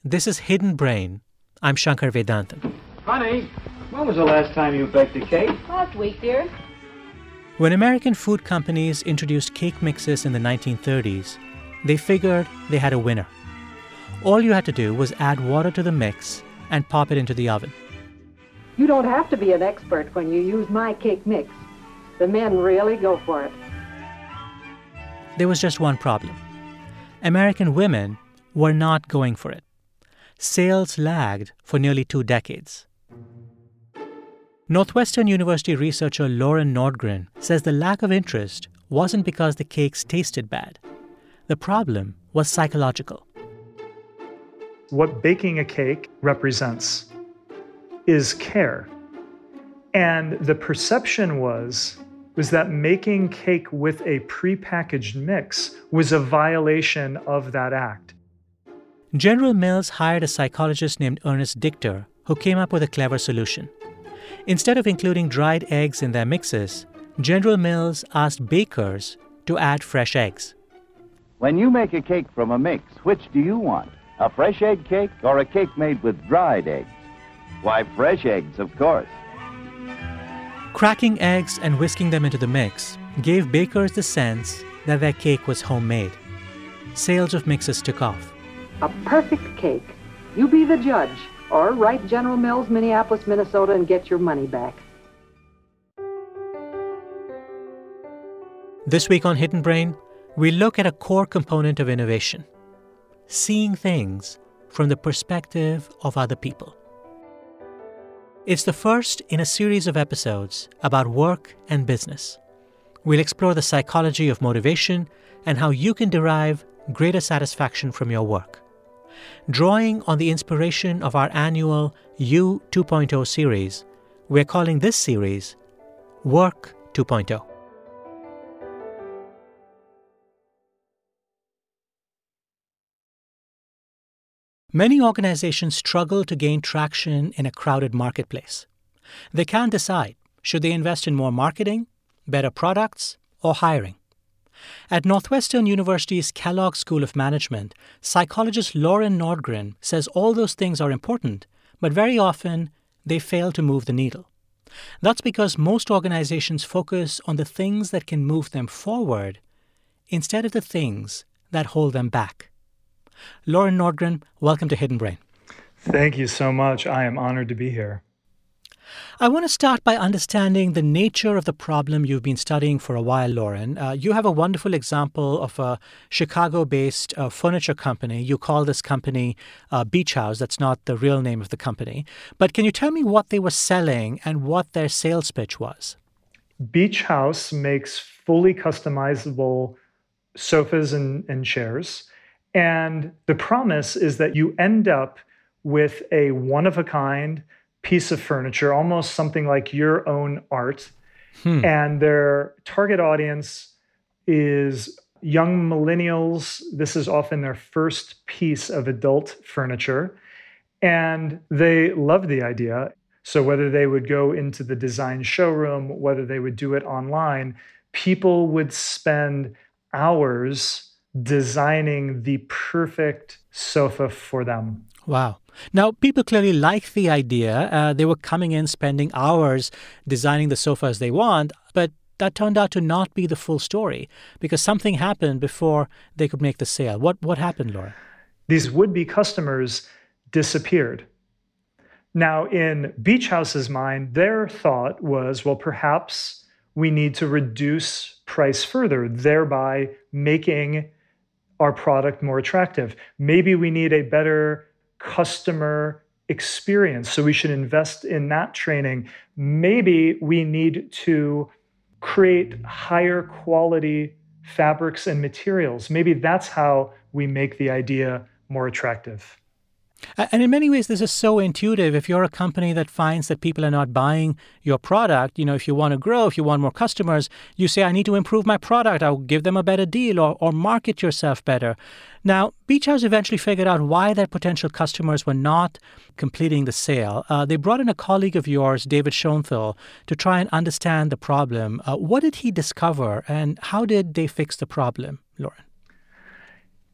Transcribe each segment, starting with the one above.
This is Hidden Brain. I'm Shankar Vedantam. Honey, when was the last time you baked a cake? Last week, dear. When American food companies introduced cake mixes in the 1930s, they figured they had a winner. All you had to do was add water to the mix and pop it into the oven. You don't have to be an expert when you use my cake mix. The men really go for it. There was just one problem. American women were not going for it. Sales lagged for nearly 2 decades. Northwestern University researcher Lauren Nordgren says the lack of interest wasn't because the cakes tasted bad. The problem was psychological. What baking a cake represents is care. And the perception was that making cake with a prepackaged mix was a violation of that act. General Mills hired a psychologist named Ernest Dichter who came up with a clever solution. Instead of including dried eggs in their mixes, General Mills asked bakers to add fresh eggs. When you make a cake from a mix, which do you want? A fresh egg cake or a cake made with dried eggs? Why, fresh eggs, of course. Cracking eggs and whisking them into the mix gave bakers the sense that their cake was homemade. Sales of mixes took off. A perfect cake. You be the judge, or write General Mills, Minneapolis, Minnesota, and get your money back. This week on Hidden Brain, we look at a core component of innovation: seeing things from the perspective of other people. It's the first in a series of episodes about work and business. We'll explore the psychology of motivation and how you can derive greater satisfaction from your work. Drawing on the inspiration of our annual You 2.0 series, we're calling this series Work 2.0. Many organizations struggle to gain traction in a crowded marketplace. They can't decide, should they invest in more marketing, better products, or hiring? At Northwestern University's Kellogg School of Management, psychologist Lauren Nordgren says all those things are important, but very often they fail to move the needle. That's because most organizations focus on the things that can move them forward instead of the things that hold them back. Lauren Nordgren, welcome to Hidden Brain. Thank you so much. I am honored to be here. I want to start by understanding the nature of the problem you've been studying for a while, Lauren. You have a wonderful example of a Chicago-based furniture company. You call this company Beach House. That's not the real name of the company. But can you tell me what they were selling and what their sales pitch was? Beach House makes fully customizable sofas and chairs. And the promise is that you end up with a one-of-a-kind piece of furniture, almost something like your own art. And their target audience is young millennials. This is often their first piece of adult furniture. And they love the idea. So whether they would go into the design showroom, whether they would do it online, people would spend hours designing the perfect sofa for them. Wow. Now, people clearly like the idea. They were coming in, spending hours designing the sofas they want, but that turned out to not be the full story because something happened before they could make the sale. What happened, Laura? These would-be customers disappeared. Now, in Beach House's mind, their thought was, well, perhaps we need to reduce price further, thereby making our product more attractive. Maybe we need a better customer experience, so we should invest in that training. Maybe we need to create higher quality fabrics and materials. Maybe that's how we make the idea more attractive. And in many ways, this is so intuitive. If you're a company that finds that people are not buying your product, if you want to grow, if you want more customers, you say, I need to improve my product. I'll give them a better deal or market yourself better. Now, Beach House eventually figured out why their potential customers were not completing the sale. They brought in a colleague of yours, David Schoenthal, to try and understand the problem. What did he discover and how did they fix the problem, Lauren?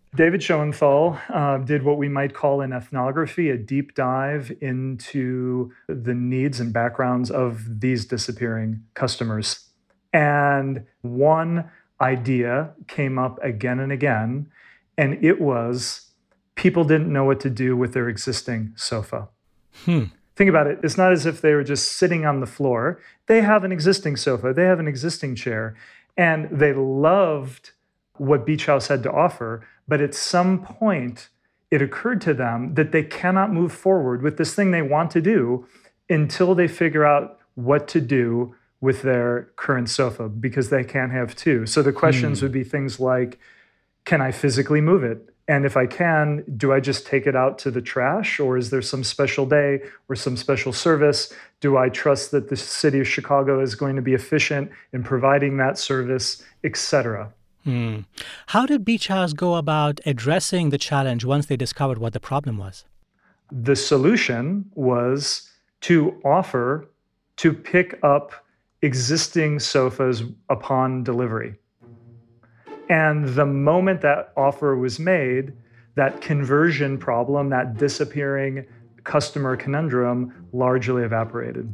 David Schoenthal did what we might call in ethnography a deep dive into the needs and backgrounds of these disappearing customers. And one idea came up again and again, and it was people didn't know what to do with their existing sofa. Think about it. It's not as if they were just sitting on the floor. They have an existing sofa. They have an existing chair. And they loved what Beach House had to offer. But at some point, it occurred to them that they cannot move forward with this thing they want to do until they figure out what to do with their current sofa, because they can't have two. So the questions would be things like, can I physically move it? And if I can, do I just take it out to the trash? Or is there some special day or some special service? Do I trust that the city of Chicago is going to be efficient in providing that service, et cetera? How did Beach House go about addressing the challenge once they discovered what the problem was? The solution was to offer to pick up existing sofas upon delivery. And the moment that offer was made, that conversion problem, that disappearing customer conundrum largely evaporated.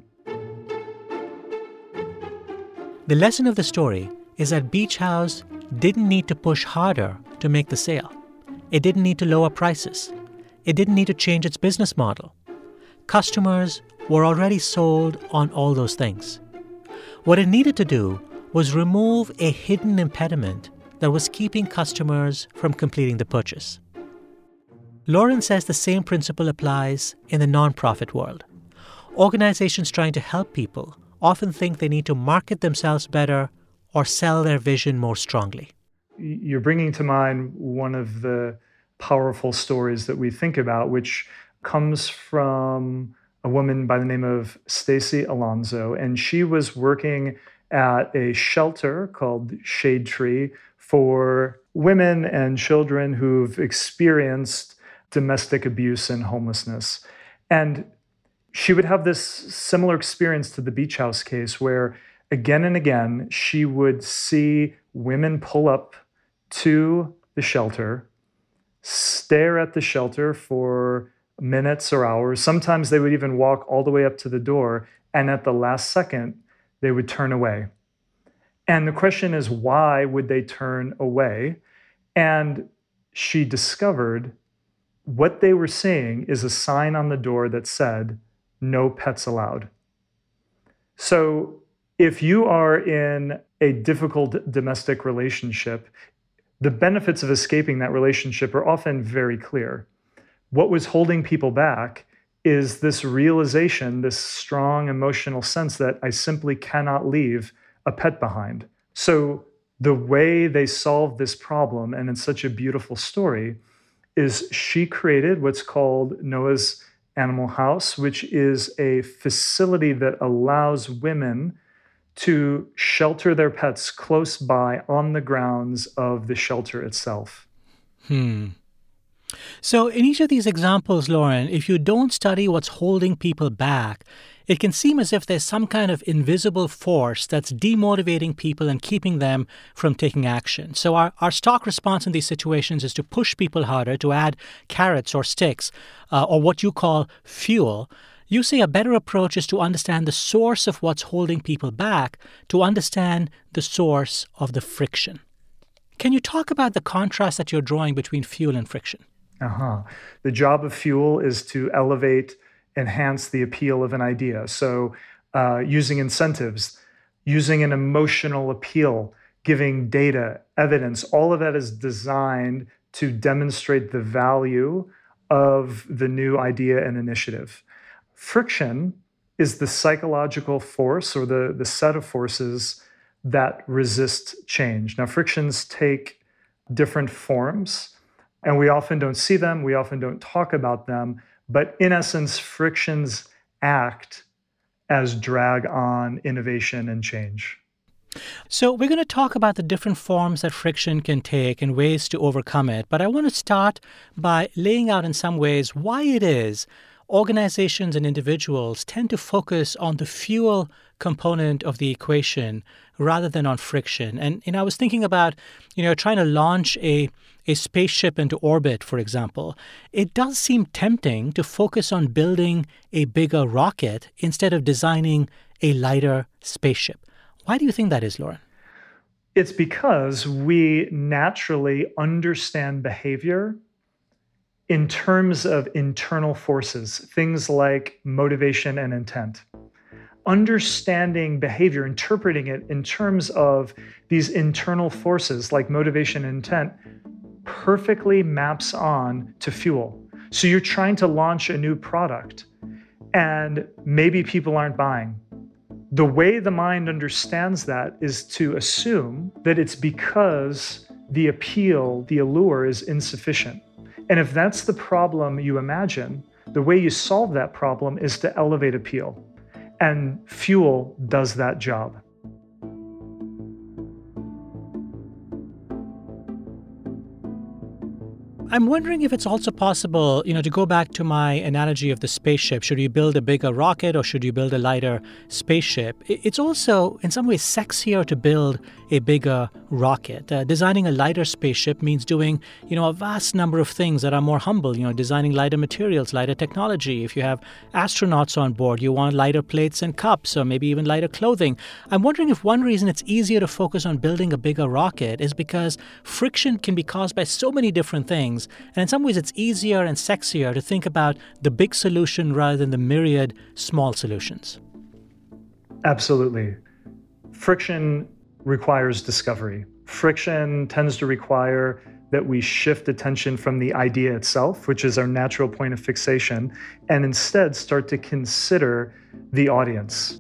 The lesson of the story is that Beach House didn't need to push harder to make the sale. It didn't need to lower prices. It didn't need to change its business model. Customers were already sold on all those things. What it needed to do was remove a hidden impediment that was keeping customers from completing the purchase. Lauren says the same principle applies in the nonprofit world. Organizations trying to help people often think they need to market themselves better or sell their vision more strongly. You're bringing to mind one of the powerful stories that we think about, which comes from a woman by the name of Stacy Alonso. And she was working at a shelter called Shade Tree for women and children who've experienced domestic abuse and homelessness. And she would have this similar experience to the Beach House case where again and again, she would see women pull up to the shelter, stare at the shelter for minutes or hours. Sometimes they would even walk all the way up to the door, and at the last second, they would turn away. And the question is, why would they turn away? And she discovered what they were seeing is a sign on the door that said, "No pets allowed." So if you are in a difficult domestic relationship, the benefits of escaping that relationship are often very clear. What was holding people back is this realization, this strong emotional sense that I simply cannot leave a pet behind. So the way they solved this problem, and it's such a beautiful story, is she created what's called Noah's Animal House, which is a facility that allows women to shelter their pets close by on the grounds of the shelter itself. So in each of these examples, Lauren, if you don't study what's holding people back, it can seem as if there's some kind of invisible force that's demotivating people and keeping them from taking action. So our stock response in these situations is to push people harder, to add carrots or sticks, or what you call fuel. You say a better approach is to understand the source of what's holding people back, to understand the source of the friction. Can you talk about the contrast that you're drawing between fuel and friction? The job of fuel is to elevate, enhance the appeal of an idea. So using incentives, using an emotional appeal, giving data, evidence, all of that is designed to demonstrate the value of the new idea and initiative. Friction is the psychological force or the set of forces that resist change. Now, frictions take different forms, and we often don't see them, we often don't talk about them, but in essence, frictions act as drag on innovation and change. So we're going to talk about the different forms that friction can take and ways to overcome it, but I want to start by laying out in some ways why it is organizations and individuals tend to focus on the fuel component of the equation rather than on friction. And I was thinking about, trying to launch a spaceship into orbit, for example. It does seem tempting to focus on building a bigger rocket instead of designing a lighter spaceship. Why do you think that is, Loren? It's because we naturally understand behavior in terms of internal forces, things like motivation and intent. Understanding behavior, interpreting it in terms of these internal forces like motivation and intent perfectly maps on to fuel. So you're trying to launch a new product and maybe people aren't buying. The way the mind understands that is to assume that it's because the appeal, the allure is insufficient. And if that's the problem you imagine, the way you solve that problem is to elevate appeal. And fuel does that job. I'm wondering if it's also possible, to go back to my analogy of the spaceship. Should you build a bigger rocket or should you build a lighter spaceship? It's also, in some ways, sexier to build a bigger rocket. Designing a lighter spaceship means doing, a vast number of things that are more humble, designing lighter materials, lighter technology. If you have astronauts on board, you want lighter plates and cups or maybe even lighter clothing. I'm wondering if one reason it's easier to focus on building a bigger rocket is because friction can be caused by so many different things. And in some ways, it's easier and sexier to think about the big solution rather than the myriad small solutions. Absolutely. Friction requires discovery. Friction tends to require that we shift attention from the idea itself, which is our natural point of fixation, and instead start to consider the audience.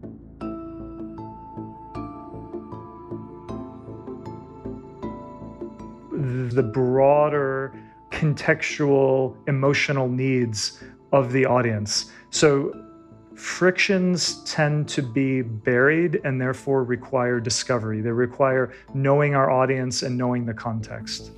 The broader contextual emotional needs of the audience. So frictions tend to be buried and therefore require discovery. They require knowing our audience and knowing the context.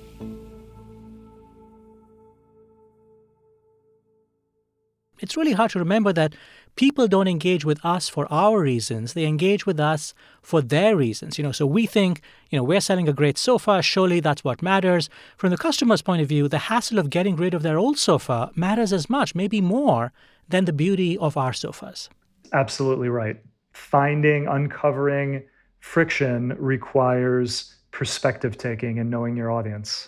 It's really hard to remember that people don't engage with us for our reasons. They engage with us for their reasons. So we think, we're selling a great sofa. Surely that's what matters. From the customer's point of view, the hassle of getting rid of their old sofa matters as much, maybe more, than the beauty of our sofas. Absolutely right. Uncovering friction requires perspective taking and knowing your audience.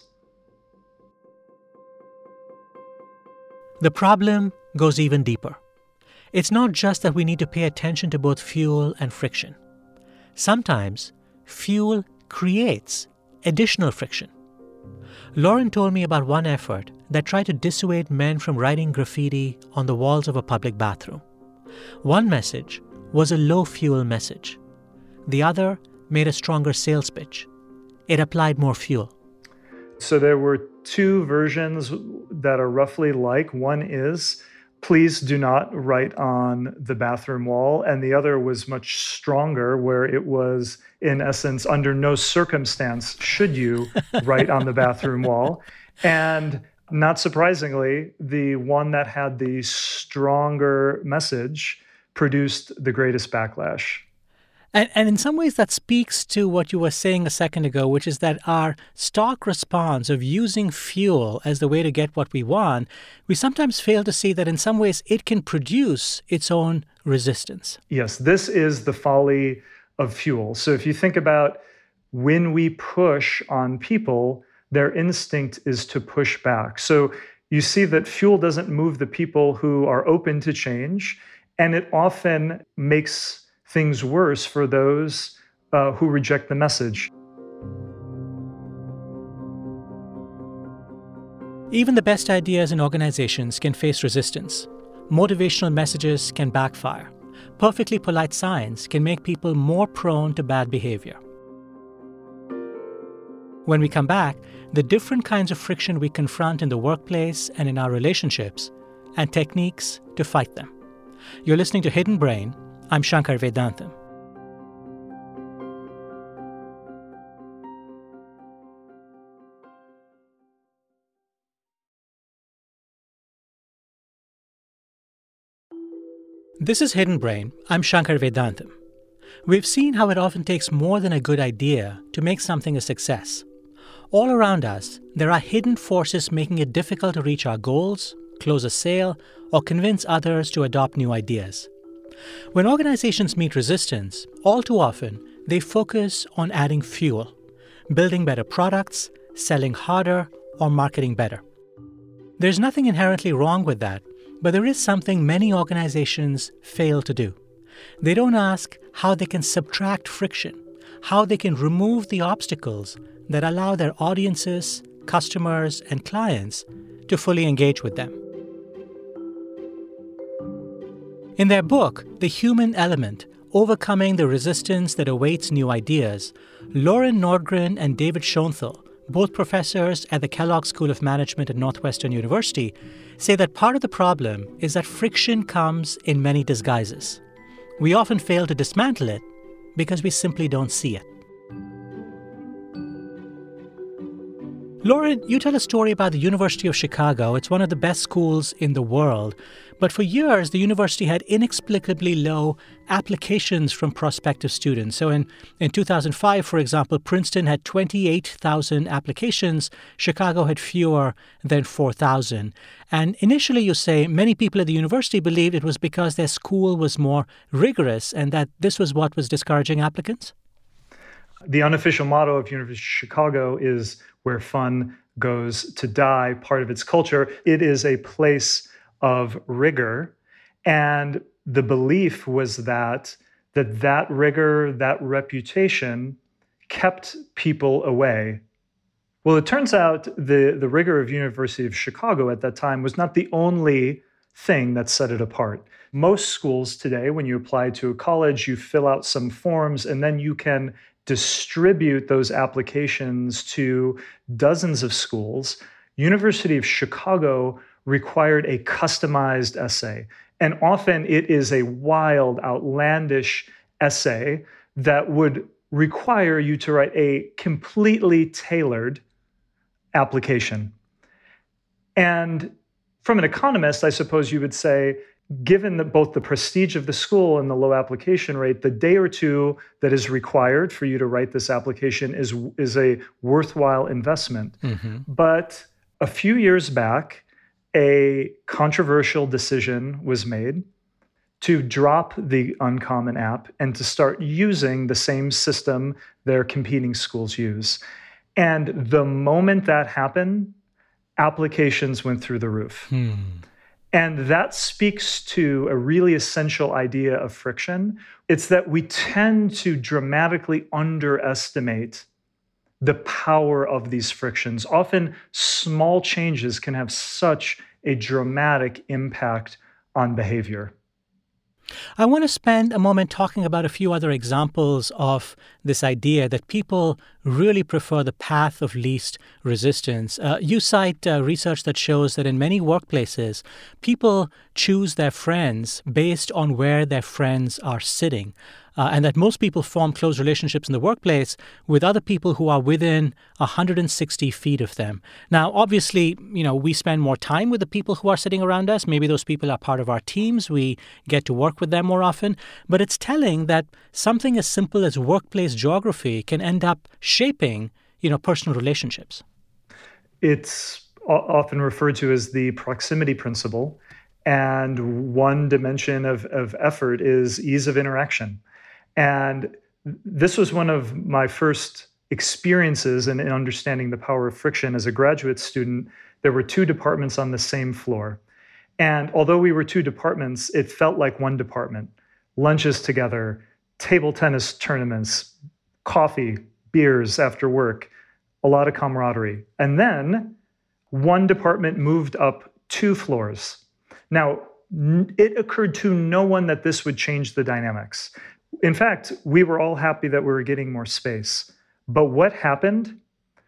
The problem goes even deeper. It's not just that we need to pay attention to both fuel and friction. Sometimes fuel creates additional friction. Loren told me about one effort that tried to dissuade men from writing graffiti on the walls of a public bathroom. One message was a low-fuel message. The other made a stronger sales pitch. It applied more fuel. So there were two versions that are roughly like. One is, please do not write on the bathroom wall. And the other was much stronger, where it was, in essence, under no circumstance should you write on the bathroom wall. And not surprisingly, the one that had the stronger message produced the greatest backlash. And in some ways, that speaks to what you were saying a second ago, which is that our stock response of using fuel as the way to get what we want, we sometimes fail to see that in some ways it can produce its own resistance. Yes, this is the folly of fuel. So if you think about when we push on people, their instinct is to push back. So you see that fuel doesn't move the people who are open to change, and it often makes things worse for those who reject the message. Even the best ideas in organizations can face resistance. Motivational messages can backfire. Perfectly polite signs can make people more prone to bad behavior. When we come back, the different kinds of friction we confront in the workplace and in our relationships, and techniques to fight them. You're listening to Hidden Brain. I'm Shankar Vedantam. This is Hidden Brain. I'm Shankar Vedantam. We've seen how it often takes more than a good idea to make something a success. All around us, there are hidden forces making it difficult to reach our goals, close a sale, or convince others to adopt new ideas. When organizations meet resistance, all too often, they focus on adding fuel, building better products, selling harder, or marketing better. There's nothing inherently wrong with that, but there is something many organizations fail to do. They don't ask how they can subtract friction, how they can remove the obstacles that allow their audiences, customers, and clients to fully engage with them. In their book, The Human Element, Overcoming the Resistance That Awaits New Ideas, Lauren Nordgren and David Schoenthal, both professors at the Kellogg School of Management at Northwestern University, say that part of the problem is that friction comes in many disguises. We often fail to dismantle it because we simply don't see it. Lauren, you tell a story about the University of Chicago. It's one of the best schools in the world. But for years, the university had inexplicably low applications from prospective students. So in 2005, for example, Princeton had 28,000 applications. Chicago had fewer than 4,000. And initially, you say, many people at the university believed it was because their school was more rigorous and that this was what was discouraging applicants? The unofficial motto of University of Chicago is where fun goes to die, part of its culture. It is a place of rigor. And the belief was that rigor, that reputation kept people away. Well, it turns out the rigor of University of Chicago at that time was not the only thing that set it apart. Most schools today, when you apply to a college, you fill out some forms and then you can distribute those applications to dozens of schools. University of Chicago required a customized essay. And often it is a wild, outlandish essay that would require you to write a completely tailored application. And from an economist, I suppose you would say, given both the prestige of the school and the low application rate, the day or two that is required for you to write this application is a worthwhile investment. Mm-hmm. But a few years back, a controversial decision was made to drop the Uncommon app and to start using the same system their competing schools use. And the moment that happened, applications went through the roof. And that speaks to a really essential idea of friction. It's that we tend to dramatically underestimate the power of these frictions. Often small changes can have such a dramatic impact on behavior. I want to spend a moment talking about a few other examples of this idea that people really prefer the path of least resistance. You cite research that shows that in many workplaces, people choose their friends based on where their friends are sitting. And that most people form close relationships in the workplace with other people who are within 160 feet of them. Now, obviously, we spend more time with the people who are sitting around us. Maybe those people are part of our teams. We get to work with them more often. But it's telling that something as simple as workplace geography can end up shaping, personal relationships. It's often referred to as the proximity principle. And one dimension of effort is ease of interaction. And this was one of my first experiences in understanding the power of friction. As a graduate student, there were two departments on the same floor. And although we were two departments, it felt like one department. Lunches together, table tennis tournaments, coffee, beers after work, a lot of camaraderie. And then one department moved up 2 floors. Now, it occurred to no one that this would change the dynamics. In fact, we were all happy that we were getting more space. But what happened?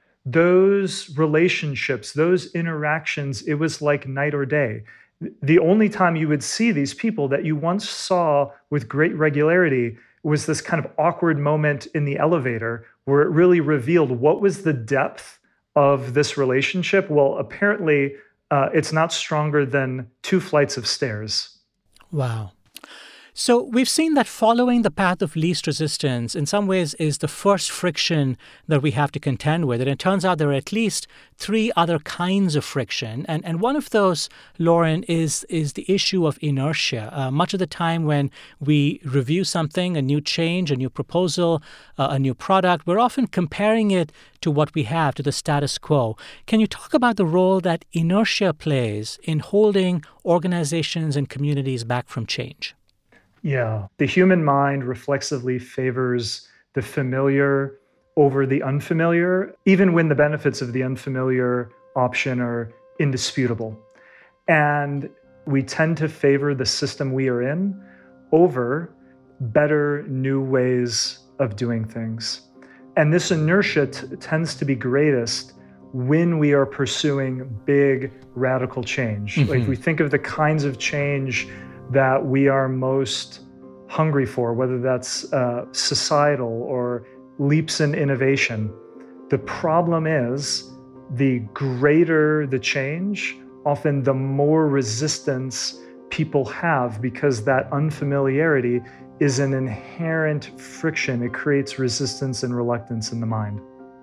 Those relationships, those interactions, it was like night or day. The only time you would see these people that you once saw with great regularity was this kind of awkward moment in the elevator where it really revealed what was the depth of this relationship. Well, apparently, it's not stronger than 2 flights of stairs. Wow. So we've seen that following the path of least resistance in some ways is the first friction that we have to contend with. And it turns out there are at least 3 other kinds of friction. And one of those, Lauren, is the issue of inertia. Much of the time when we review something, a new change, a new proposal, a new product, we're often comparing it to what we have, to the status quo. Can you talk about the role that inertia plays in holding organizations and communities back from change? Yeah, the human mind reflexively favors the familiar over the unfamiliar, even when the benefits of the unfamiliar option are indisputable. And we tend to favor the system we are in over better new ways of doing things. And this inertia tends to be greatest when we are pursuing big radical change. Like we think of the kinds of change that we are most hungry for, whether that's societal or leaps in innovation. The problem is the greater the change, often the more resistance people have because that unfamiliarity is an inherent friction. It creates resistance and reluctance in the mind.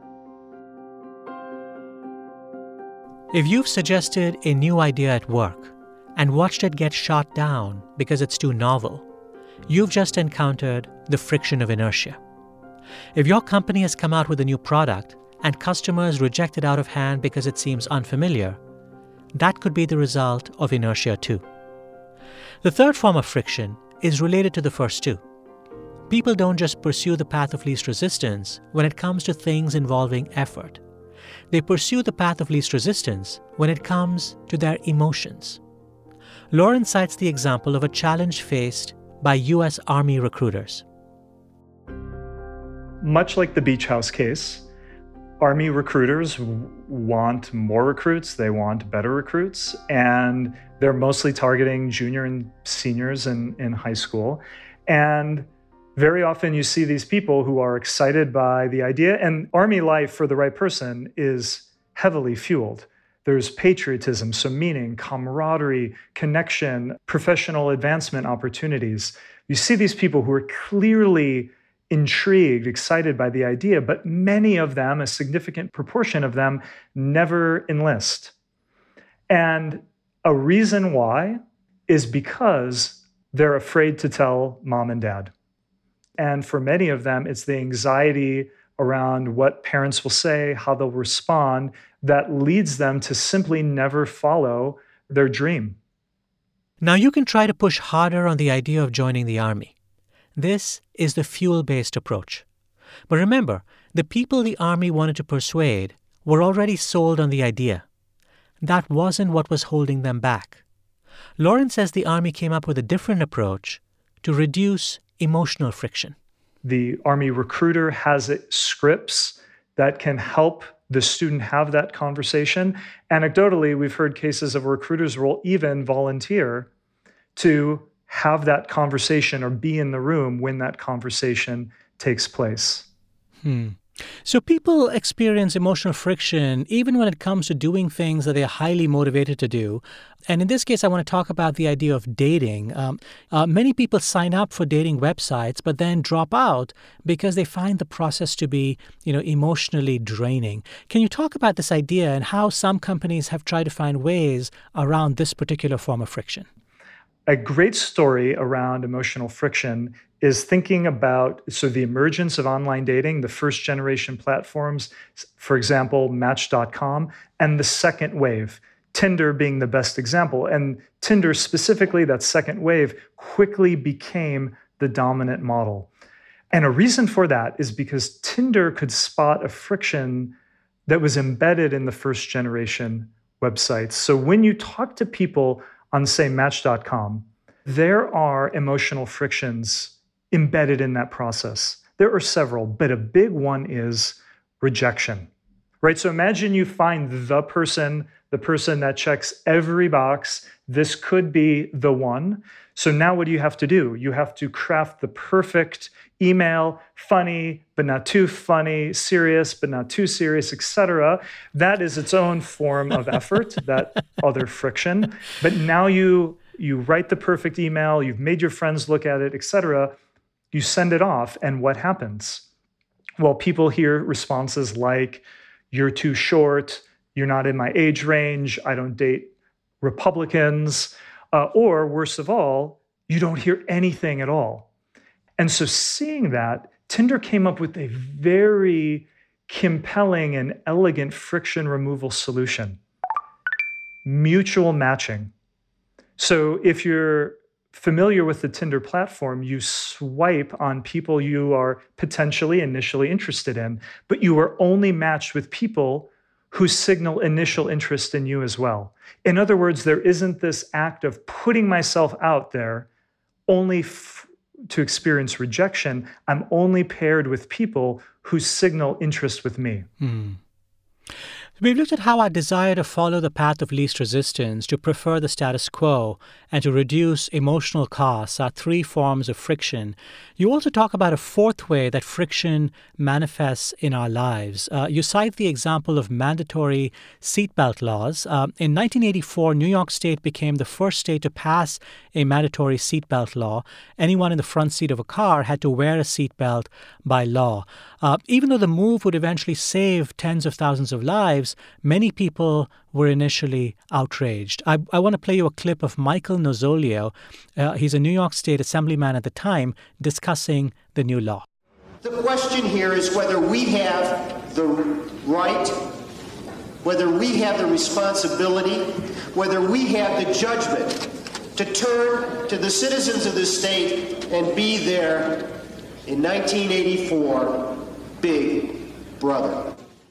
If you've suggested a new idea at work and watched it get shot down because it's too novel, you've just encountered the friction of inertia. If your company has come out with a new product and customers reject it out of hand because it seems unfamiliar, that could be the result of inertia too. The third form of friction is related to the first two. People don't just pursue the path of least resistance when it comes to things involving effort. They pursue the path of least resistance when it comes to their emotions. Lauren cites the example of a challenge faced by U.S. Army recruiters. Much like the Beach House case, Army recruiters want more recruits, they want better recruits, and they're mostly targeting junior and seniors in high school. And very often you see these people who are excited by the idea, and Army life for the right person is heavily fueled. There's patriotism, so meaning, camaraderie, connection, professional advancement opportunities. You see these people who are clearly intrigued, excited by the idea, but many of them, a significant proportion of them, never enlist. And a reason why is because they're afraid to tell mom and dad. And for many of them, it's the anxiety around what parents will say, how they'll respond, that leads them to simply never follow their dream. Now you can try to push harder on the idea of joining the Army. This is the fuel-based approach. But remember, the people the Army wanted to persuade were already sold on the idea. That wasn't what was holding them back. Lauren says the Army came up with a different approach to reduce emotional friction. The Army recruiter has scripts that can help the student have that conversation. Anecdotally, we've heard cases of recruiters will even volunteer to have that conversation or be in the room when that conversation takes place. So people experience emotional friction even when it comes to doing things that they're highly motivated to do. And in this case, I want to talk about the idea of dating. Many people sign up for dating websites, but then drop out because they find the process to be, emotionally draining. Can you talk about this idea and how some companies have tried to find ways around this particular form of friction? A great story around emotional friction is thinking about the emergence of online dating, the first generation platforms, for example, Match.com, and the second wave, Tinder being the best example. And Tinder specifically, that second wave, quickly became the dominant model. And a reason for that is because Tinder could spot a friction that was embedded in the first generation websites. So when you talk to people on, say, Match.com, there are emotional frictions embedded in that process. There are several, but a big one is rejection, right? So imagine you find the person that checks every box. This could be the one. So now what do you have to do? You have to craft the perfect email, funny, but not too funny, serious, but not too serious, etc. That is its own form of effort, that other friction. But now you You write the perfect email, you've made your friends look at it, etc. You send it off, and what happens? Well, people hear responses like, you're too short, you're not in my age range, I don't date Republicans, or worse of all, you don't hear anything at all. And so seeing that, Tinder came up with a very compelling and elegant friction removal solution: mutual matching. So if you're familiar with the Tinder platform, you swipe on people you are potentially initially interested in, but you are only matched with people who signal initial interest in you as well. In other words, there isn't this act of putting myself out there only to experience rejection. I'm only paired with people who signal interest with me. We've looked at how our desire to follow the path of least resistance, to prefer the status quo, and to reduce emotional costs are three forms of friction. You also talk about a fourth way that friction manifests in our lives. You cite the example of mandatory seatbelt laws. In 1984, New York State became the first state to pass a mandatory seatbelt law. Anyone in the front seat of a car had to wear a seatbelt by law. Even though the move would eventually save tens of thousands of lives, many people were initially outraged. I want to play you a clip of Michael Nozzolio. He's a New York State assemblyman at the time, discussing the new law. The question here is whether we have the right, whether we have the responsibility, whether we have the judgment to turn to the citizens of this state and be there in 1984 big brother.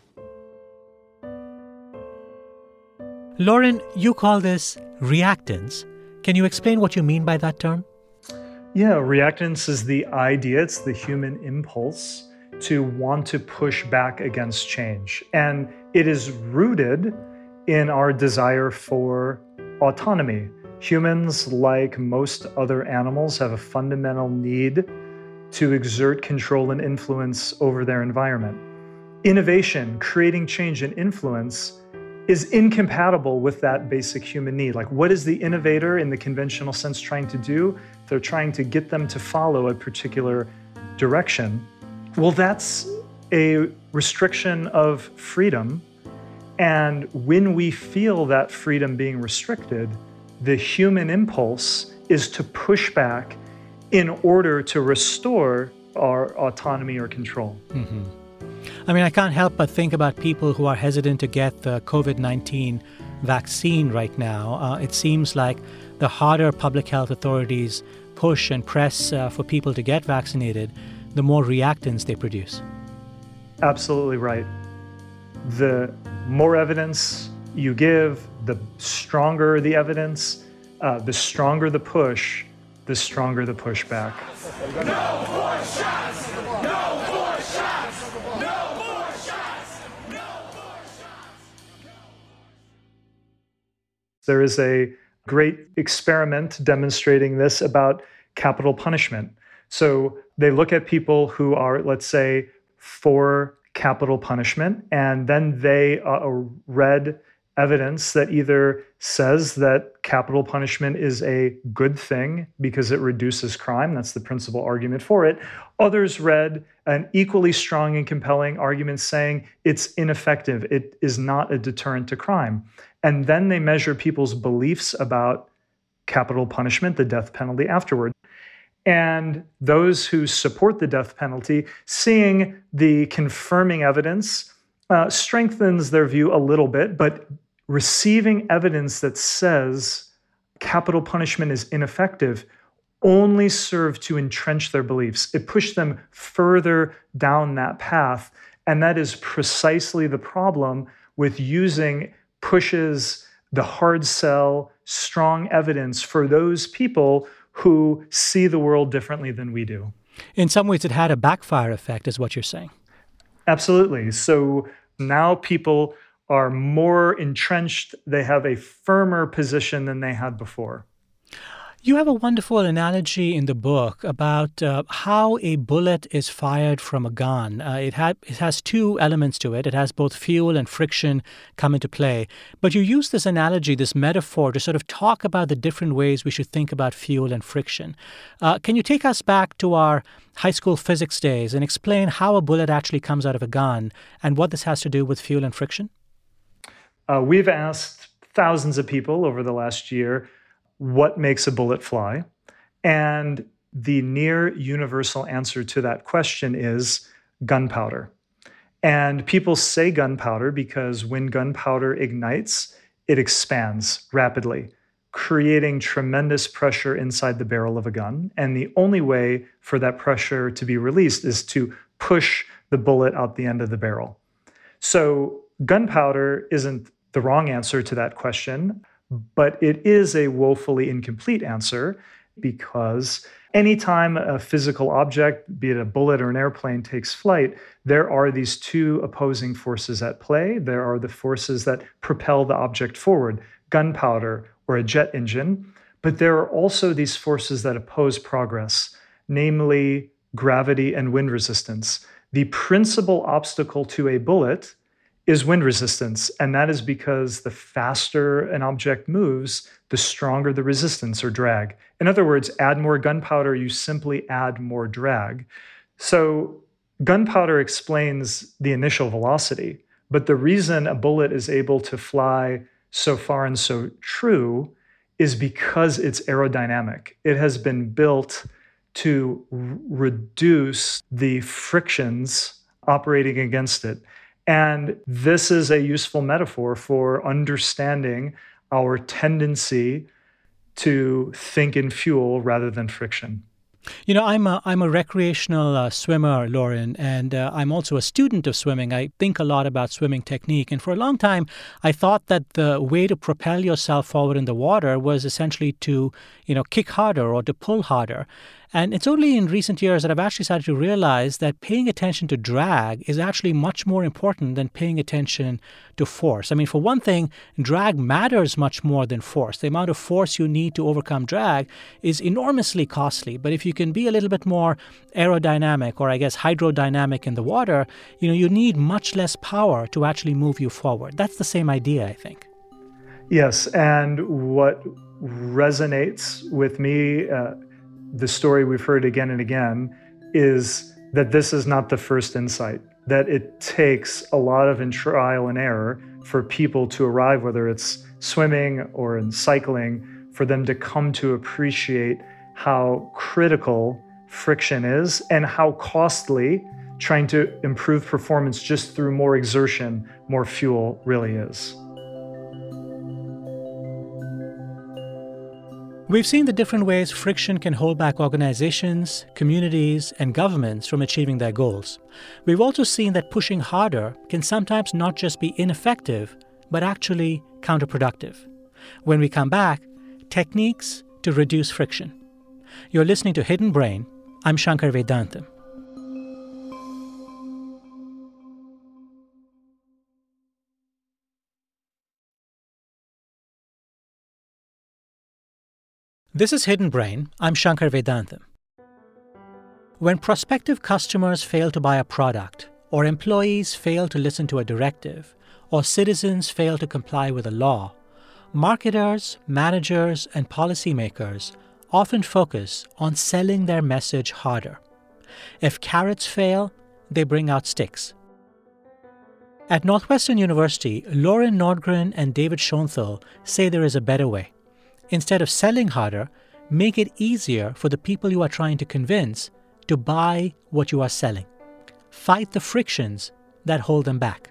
Loren, you call this reactance. Can you explain what you mean by that term? Yeah, reactance is the idea, it's the human impulse to want to push back against change. And it is rooted in our desire for autonomy. Humans, like most other animals, have a fundamental need to exert control and influence over their environment. Innovation, creating change and influence, is incompatible with that basic human need. Like, what is the innovator in the conventional sense trying to do? They're trying to get them to follow a particular direction. Well, that's a restriction of freedom. And when we feel that freedom being restricted, the human impulse is to push back in order to restore our autonomy or control. Mm-hmm. I mean, I can't help but think about people who are hesitant to get the COVID-19 vaccine right now. It seems like the harder public health authorities push and press for people to get vaccinated, the more reactance they produce. Absolutely right. The more evidence you give, the stronger the evidence, the stronger the push, the stronger the pushback. No more shots! No more shots! No more shots! No more shots! There is a great experiment demonstrating this about capital punishment. So they look at people who are, let's say, for capital punishment, and then they read evidence that either says that capital punishment is a good thing because it reduces crime. That's the principal argument for it. Others read an equally strong and compelling argument saying it's ineffective. It is not a deterrent to crime. And then they measure people's beliefs about capital punishment, the death penalty, afterward. And those who support the death penalty, seeing the confirming evidence, strengthens their view a little bit, but receiving evidence that says capital punishment is ineffective only served to entrench their beliefs. It pushed them further down that path. And that is precisely the problem with using pushes, the hard sell, strong evidence for those people who see the world differently than we do. In some ways, it had a backfire effect, is what you're saying. Absolutely. So now people are more entrenched. They have a firmer position than they had before. You have a wonderful analogy in the book about how a bullet is fired from a gun. It has two elements to it. It has both fuel and friction come into play. But you use this analogy, this metaphor, to sort of talk about the different ways we should think about fuel and friction. Can you take us back to our high school physics days and explain how a bullet actually comes out of a gun and what this has to do with fuel and friction? We've asked thousands of people over the last year what makes a bullet fly. And the near universal answer to that question is gunpowder. And people say gunpowder because when gunpowder ignites, it expands rapidly, creating tremendous pressure inside the barrel of a gun. And the only way for that pressure to be released is to push the bullet out the end of the barrel. So gunpowder isn't the wrong answer to that question, but it is a woefully incomplete answer because anytime a physical object, be it a bullet or an airplane, takes flight, there are these two opposing forces at play. There are the forces that propel the object forward, gunpowder or a jet engine, but there are also these forces that oppose progress, namely gravity and wind resistance. The principal obstacle to a bullet is wind resistance. And that is because the faster an object moves, the stronger the resistance or drag. In other words, add more gunpowder, you simply add more drag. So gunpowder explains the initial velocity, but the reason a bullet is able to fly so far and so true is because it's aerodynamic. It has been built to reduce the frictions operating against it. And this is a useful metaphor for understanding our tendency to think in fuel rather than friction. You know, I'm a recreational swimmer, Lauren, and I'm also a student of swimming. I think a lot about swimming technique. And for a long time, I thought that the way to propel yourself forward in the water was essentially to, kick harder or to pull harder. And it's only in recent years that I've actually started to realize that paying attention to drag is actually much more important than paying attention to force. I mean, for one thing, drag matters much more than force. The amount of force you need to overcome drag is enormously costly. But if you can be a little bit more aerodynamic or, I guess, hydrodynamic in the water, you need much less power to actually move you forward. That's the same idea, I think. Yes, and what resonates with me, the story we've heard again and again, is that this is not the first insight, that it takes a lot of trial and error for people to arrive, whether it's swimming or in cycling, for them to come to appreciate how critical friction is and how costly trying to improve performance just through more exertion, more fuel really is. We've seen the different ways friction can hold back organizations, communities, and governments from achieving their goals. We've also seen that pushing harder can sometimes not just be ineffective, but actually counterproductive. When we come back, techniques to reduce friction. You're listening to Hidden Brain. I'm Shankar Vedantam. This is Hidden Brain. I'm Shankar Vedantam. When prospective customers fail to buy a product, or employees fail to listen to a directive, or citizens fail to comply with a law, marketers, managers, and policymakers often focus on selling their message harder. If carrots fail, they bring out sticks. At Northwestern University, Lauren Nordgren and David Schoenthal say there is a better way. Instead of selling harder, make it easier for the people you are trying to convince to buy what you are selling. Fight the frictions that hold them back.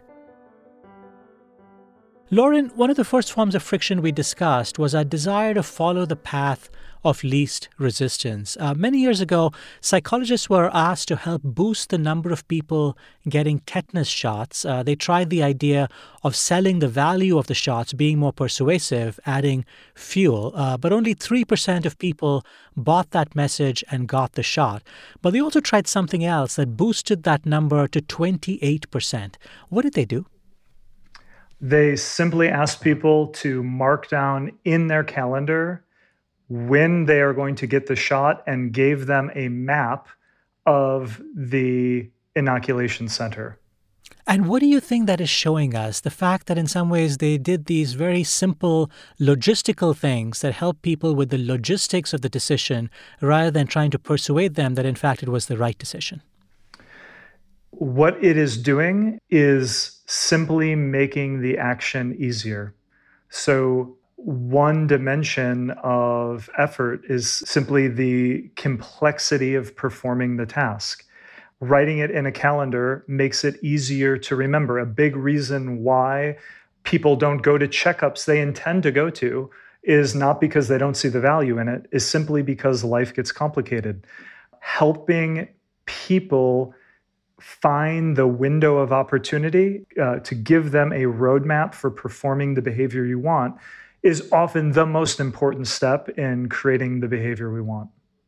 Lauren, one of the first forms of friction we discussed was our desire to follow the path of least resistance. Many years ago, psychologists were asked to help boost the number of people getting tetanus shots. They tried the idea of selling the value of the shots, being more persuasive, adding fuel. But only 3% of people bought that message and got the shot. But they also tried something else that boosted that number to 28%. What did they do? They simply asked people to mark down in their calendar when they are going to get the shot and gave them a map of the inoculation center. And what do you think that is showing us? The fact that in some ways they did these very simple logistical things that help people with the logistics of the decision rather than trying to persuade them that in fact it was the right decision. What it is doing is simply making the action easier. So one dimension of effort is simply the complexity of performing the task. Writing it in a calendar makes it easier to remember. A big reason why people don't go to checkups they intend to go to is not because they don't see the value in it, is simply because life gets complicated. Helping people find the window of opportunity to give them a roadmap for performing the behavior you want is often the most important step in creating the behavior we want.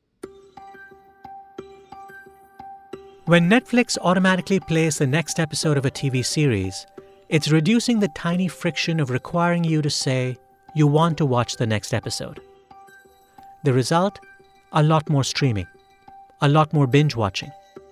When Netflix automatically plays the next episode of a TV series, it's reducing the tiny friction of requiring you to say you want to watch the next episode. The result? A lot more streaming, a lot more binge watching.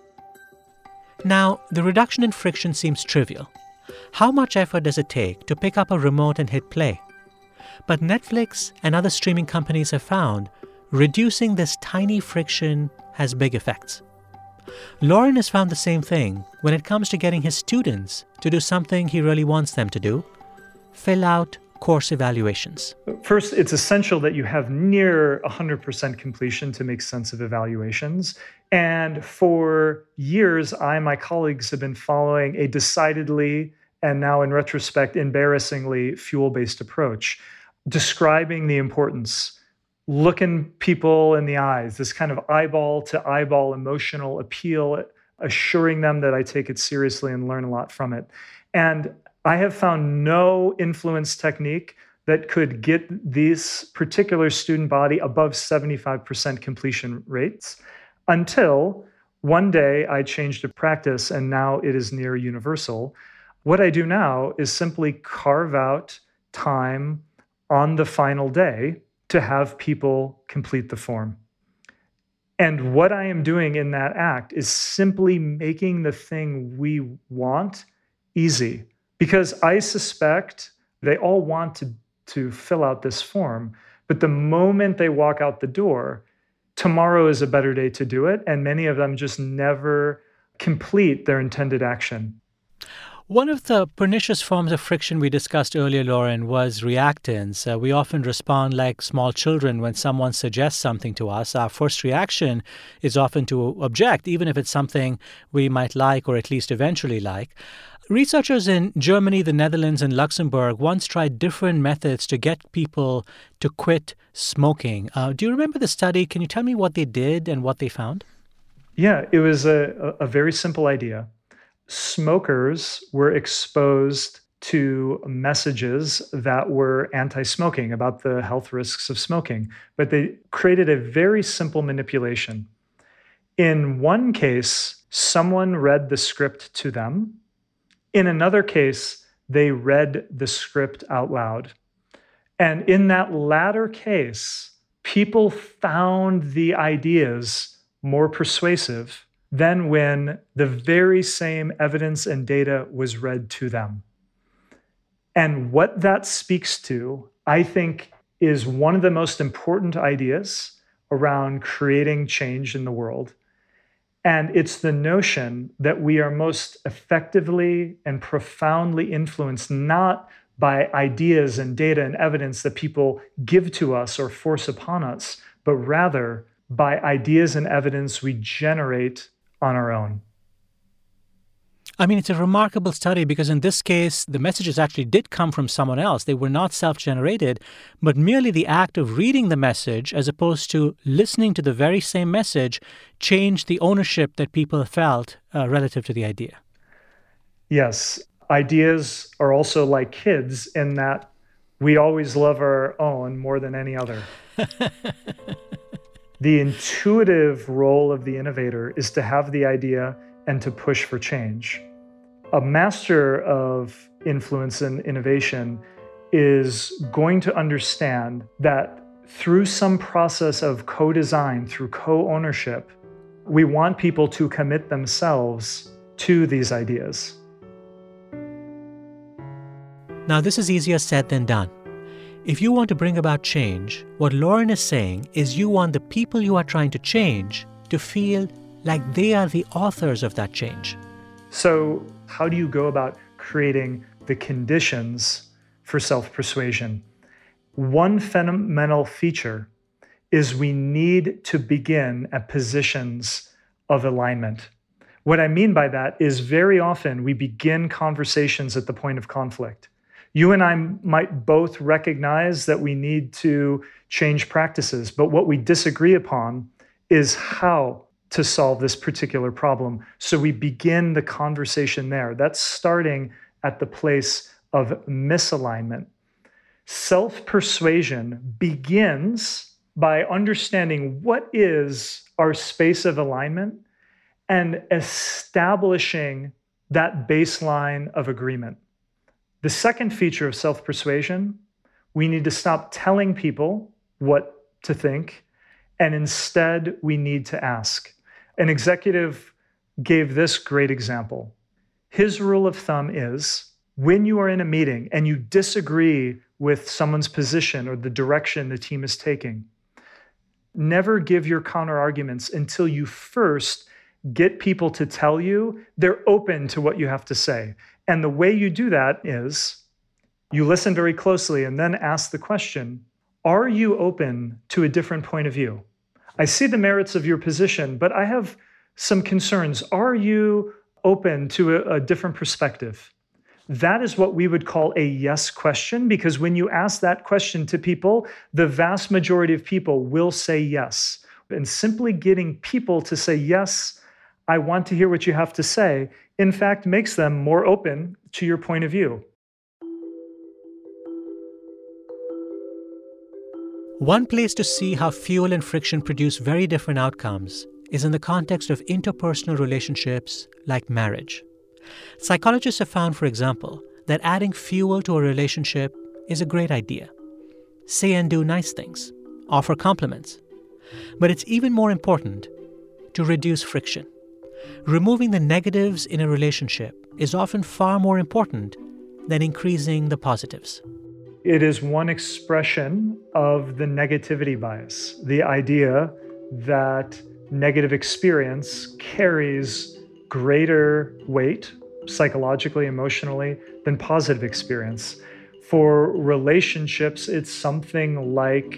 Now, the reduction in friction seems trivial. How much effort does it take to pick up a remote and hit play? But Netflix and other streaming companies have found reducing this tiny friction has big effects. Lauren has found the same thing when it comes to getting his students to do something he really wants them to do: fill out course evaluations. First, it's essential that you have near 100% completion to make sense of evaluations. And for years, I and my colleagues have been following a decidedly, and now in retrospect, embarrassingly fuel-based approach, describing the importance, looking people in the eyes, this kind of eyeball-to-eyeball emotional appeal, assuring them that I take it seriously and learn a lot from it. And I have found no influence technique that could get this particular student body above 75% completion rates until one day I changed a practice and now it is near universal. What I do now is simply carve out time on the final day to have people complete the form. And what I am doing in that act is simply making the thing we want easy. Because I suspect they all want to fill out this form, but the moment they walk out the door, tomorrow is a better day to do it, and many of them just never complete their intended action. One of the pernicious forms of friction we discussed earlier, Lauren, was reactance. We often respond like small children when someone suggests something to us. Our first reaction is often to object, even if it's something we might like or at least eventually like. Researchers in Germany, the Netherlands, and Luxembourg once tried different methods to get people to quit smoking. Do you remember the study? Can you tell me what they did and what they found? Yeah, it was a very simple idea. Smokers were exposed to messages that were anti-smoking, about the health risks of smoking, but they created a very simple manipulation. In one case, someone read the script to them. In another case, they read the script out loud. And in that latter case, people found the ideas more persuasive than when the very same evidence and data was read to them. And what that speaks to, I think, is one of the most important ideas around creating change in the world. And it's the notion that we are most effectively and profoundly influenced not by ideas and data and evidence that people give to us or force upon us, but rather by ideas and evidence we generate on our own. I mean, it's a remarkable study because in this case, the messages actually did come from someone else. They were not self-generated, but merely the act of reading the message as opposed to listening to the very same message changed the ownership that people felt relative to the idea. Yes, ideas are also like kids in that we always love our own more than any other. The intuitive role of the innovator is to have the idea and to push for change. A master of influence and innovation is going to understand that through some process of co-design, through co-ownership, we want people to commit themselves to these ideas. Now, this is easier said than done. If you want to bring about change, what Lauren is saying is you want the people you are trying to change to feel like they are the authors of that change. So, how do you go about creating the conditions for self-persuasion? One fundamental feature is we need to begin at positions of alignment. What I mean by that is very often we begin conversations at the point of conflict. You and I might both recognize that we need to change practices, but what we disagree upon is how to solve this particular problem. So we begin the conversation there. That's starting at the place of misalignment. Self-persuasion begins by understanding what is our space of alignment and establishing that baseline of agreement. The second feature of self-persuasion, we need to stop telling people what to think, and instead we need to ask. An executive gave this great example. His rule of thumb is, when you are in a meeting and you disagree with someone's position or the direction the team is taking, never give your counter arguments until you first get people to tell you they're open to what you have to say. And the way you do that is you listen very closely and then ask the question, are you open to a different point of view? I see the merits of your position, but I have some concerns. Are you open to a different perspective? That is what we would call a yes question, because when you ask that question to people, the vast majority of people will say yes. And simply getting people to say, yes, I want to hear what you have to say, in fact, makes them more open to your point of view. One place to see how fuel and friction produce very different outcomes is in the context of interpersonal relationships like marriage. Psychologists have found, for example, that adding fuel to a relationship is a great idea. Say and do nice things, offer compliments. But it's even more important to reduce friction. Removing the negatives in a relationship is often far more important than increasing the positives. It is one expression of the negativity bias, the idea that negative experience carries greater weight, psychologically, emotionally, than positive experience. For relationships, it's something like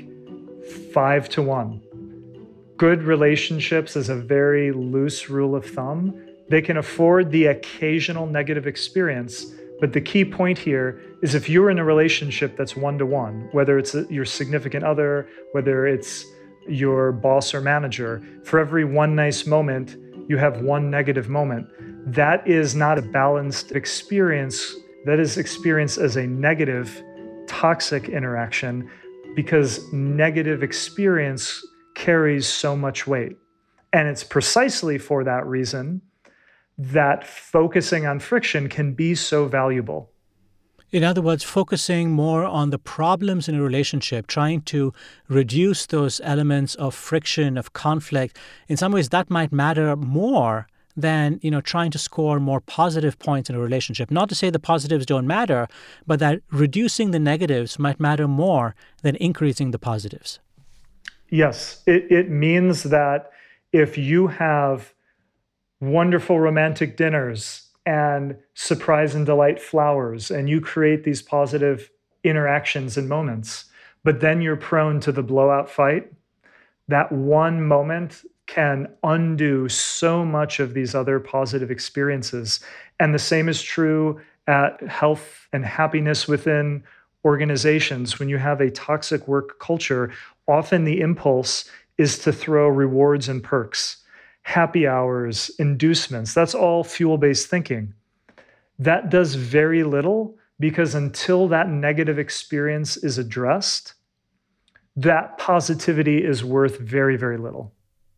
5-1. Good relationships, as a very loose rule of thumb, they can afford the occasional negative experience. But the key point here is if you're in a relationship that's 1-1, whether it's your significant other, whether it's your boss or manager, for every one nice moment, you have one negative moment. That is not a balanced experience. That is experienced as a negative, toxic interaction, because negative experience carries so much weight. And it's precisely for that reason that focusing on friction can be so valuable. In other words, focusing more on the problems in a relationship, trying to reduce those elements of friction, of conflict, in some ways that might matter more than, trying to score more positive points in a relationship. Not to say the positives don't matter, but that reducing the negatives might matter more than increasing the positives. Yes, it means that if you have wonderful romantic dinners and surprise and delight flowers, and you create these positive interactions and moments, but then you're prone to the blowout fight, that one moment can undo so much of these other positive experiences. And the same is true at health and happiness within organizations. When you have a toxic work culture, often the impulse is to throw rewards and perks, happy hours, inducements. That's all fuel-based thinking. That does very little, because until that negative experience is addressed, that positivity is worth very, very little.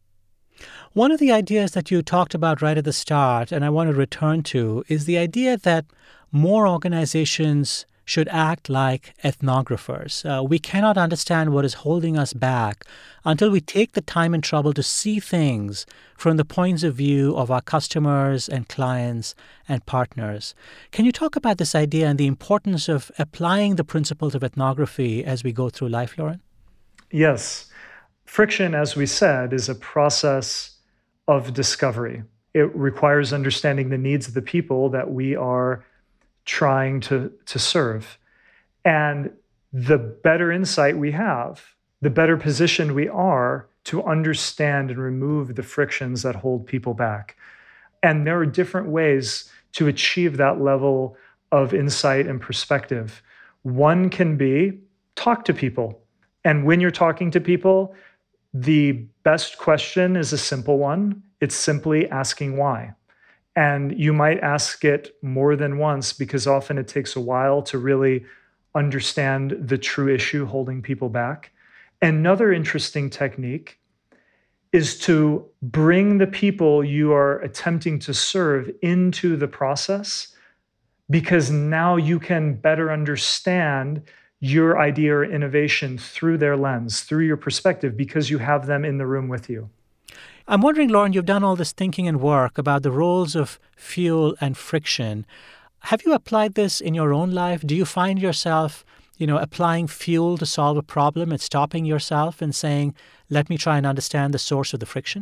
One of the ideas that you talked about right at the start, and I want to return to, is the idea that more organizations should act like ethnographers. We cannot understand what is holding us back until we take the time and trouble to see things from the points of view of our customers and clients and partners. Can you talk about this idea and the importance of applying the principles of ethnography as we go through life, Loren? Yes. Friction, as we said, is a process of discovery. It requires understanding the needs of the people that we are trying to serve. And the better insight we have, the better positioned we are to understand and remove the frictions that hold people back. And there are different ways to achieve that level of insight and perspective. One can be talk to people. And when you're talking to people, the best question is a simple one. It's simply asking why. And you might ask it more than once because often it takes a while to really understand the true issue holding people back. Another interesting technique is to bring the people you are attempting to serve into the process, because now you can better understand your idea or innovation through their lens, through your perspective, because you have them in the room with you. I'm wondering, Loren, you've done all this thinking and work about the roles of fuel and friction. Have you applied this in your own life? Do you find yourself, applying fuel to solve a problem and stopping yourself and saying, let me try and understand the source of the friction?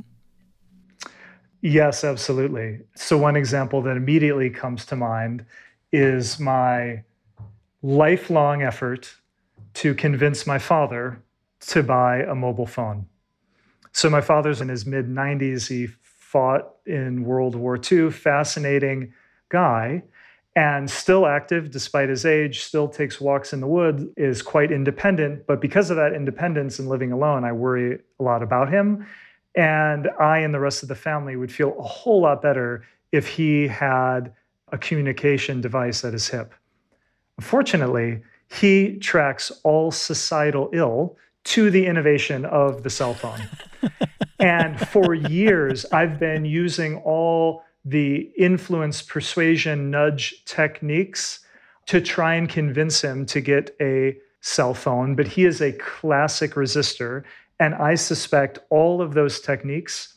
Yes, absolutely. So one example that immediately comes to mind is my lifelong effort to convince my father to buy a mobile phone. So my father's in his mid-90s. He fought in World War II, fascinating guy, and still active despite his age, still takes walks in the woods, is quite independent. But because of that independence and living alone, I worry a lot about him. And I and the rest of the family would feel a whole lot better if he had a communication device at his hip. Fortunately, he tracks all societal ill to the innovation of the cell phone. And for years, I've been using all the influence, persuasion, nudge techniques to try and convince him to get a cell phone. But he is a classic resistor. And I suspect all of those techniques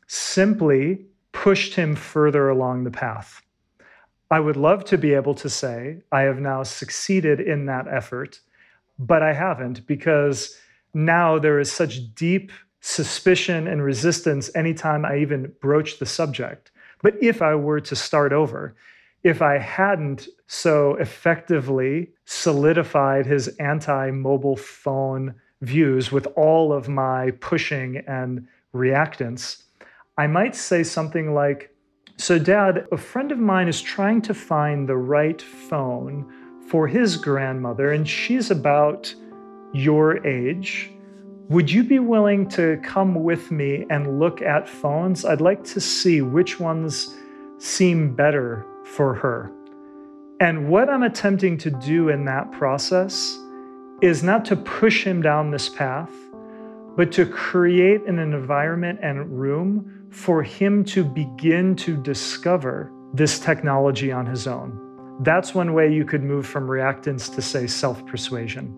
simply pushed him further along the path. I would love to be able to say I have now succeeded in that effort, but I haven't, because now there is such deep suspicion and resistance anytime I even broach the subject. But if I were to start over, if I hadn't so effectively solidified his anti-mobile phone views with all of my pushing and reactance, I might say something like, so Dad, a friend of mine is trying to find the right phone for his grandmother, and she's about your age. Would you be willing to come with me and look at phones? I'd like to see which ones seem better for her. And what I'm attempting to do in that process is not to push him down this path, but to create an environment and room for him to begin to discover this technology on his own. That's one way you could move from reactance to, say, self-persuasion.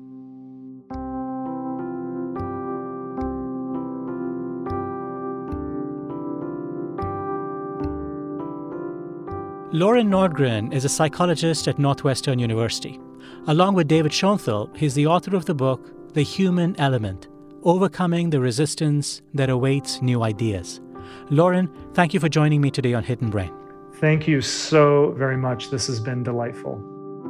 Loren Nordgren is a psychologist at Northwestern University. Along with David Schoenthal, he's the author of the book, The Human Element: Overcoming the Resistance That Awaits New Ideas. Loren, thank you for joining me today on Hidden Brain. Thank you so very much. This has been delightful.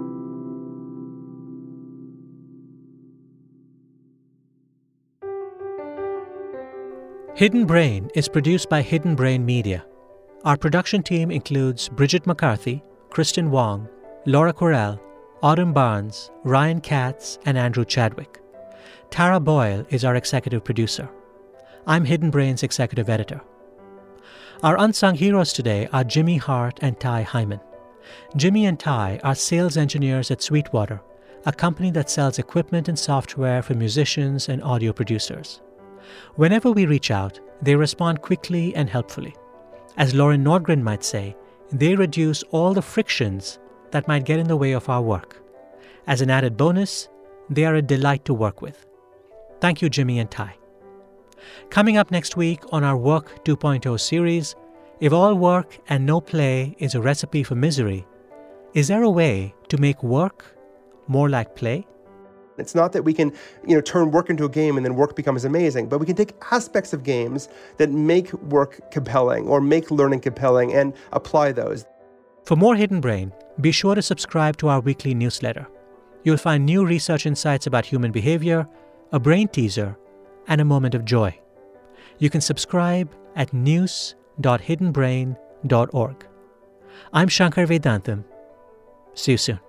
Hidden Brain is produced by Hidden Brain Media. Our production team includes Bridget McCarthy, Kristen Wong, Laura Correll, Autumn Barnes, Ryan Katz, and Andrew Chadwick. Tara Boyle is our executive producer. I'm Hidden Brain's executive editor. Our unsung heroes today are Jimmy Hart and Ty Hyman. Jimmy and Ty are sales engineers at Sweetwater, a company that sells equipment and software for musicians and audio producers. Whenever we reach out, they respond quickly and helpfully. As Loren Nordgren might say, they reduce all the frictions that might get in the way of our work. As an added bonus, they are a delight to work with. Thank you, Jimmy and Ty. Coming up next week on our Work 2.0 series, if all work and no play is a recipe for misery, is there a way to make work more like play? It's not that we can, turn work into a game and then work becomes amazing, but we can take aspects of games that make work compelling or make learning compelling and apply those. For more Hidden Brain, be sure to subscribe to our weekly newsletter. You'll find new research insights about human behavior, a brain teaser, and a moment of joy. You can subscribe at news.hiddenbrain.org. I'm Shankar Vedantam. See you soon.